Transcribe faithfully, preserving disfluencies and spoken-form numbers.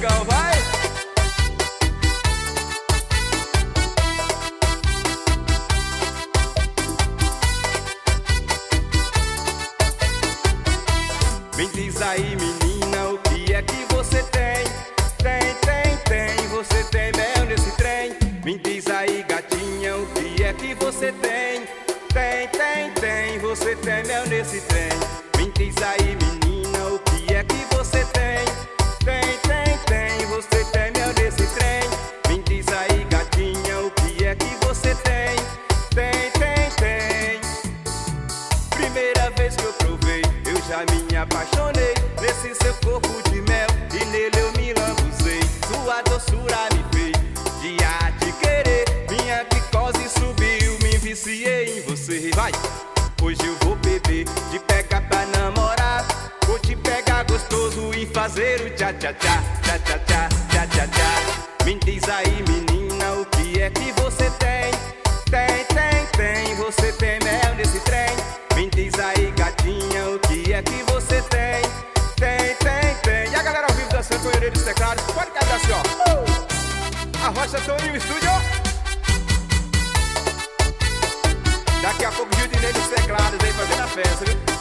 Chicão, vai! Me diz aí, menina, o que é que você tem? Tem, tem, tem, você tem mel nesse trem. Me diz aí, gatinha, o que é que você tem? Tem, tem, tem, você tem mel nesse trem. Me diz aí, menina, o que é que você tem? Tem, tem, tem, você tem mel nesse trem. Me diz aí, gatinha, o que é que você tem? Tem, tem, tem. Primeira vez que eu provei, eu já me apaixonei nesse seu corpo de mel, e nele eu me lambuzei. Sua doçura me fez dia te querer, minha glicose subiu, me viciei em você. Vai! Hoje eu vou beber, te pegar pra namorar, vou te pegar gostoso e fazer o tchá tchá tchá, tchá tchá tchá, tchá tchá tchá. Me diz aí, menina, o que é que você tem? Tem, tem, tem, você tem mel nesse trem. Me diz aí, gatinha, o que é que você tem? Tem, tem, tem. E a galera ao vivo dançando com o Herê dos Teclados, pode cair assim, ó. Uh! A Rocha Toninho Estúdio. Daqui a pouco o Gildinei dos Teclados aí fazendo a festa, viu?